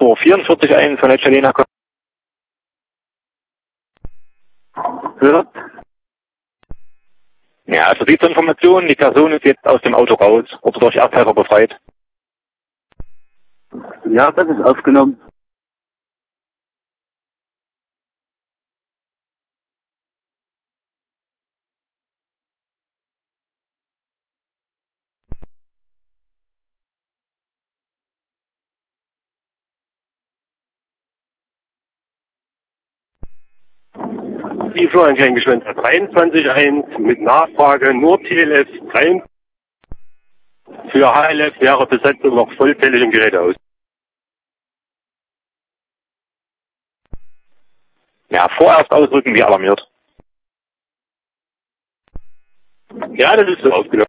Uhr 44 ein von der Celena. Hört? Ja, also die zur Information, die Person ist jetzt aus dem Auto raus oder durch Erdhelfer befreit. Ja, das ist aufgenommen. Die Florian-Geschwender 23.1 mit Nachfrage nur TLF 3. Für HLF wäre Besetzung noch vollzählig im Gerät aus. Ja, vorerst ausrücken wie alarmiert. Ja, das ist so aufgenommen.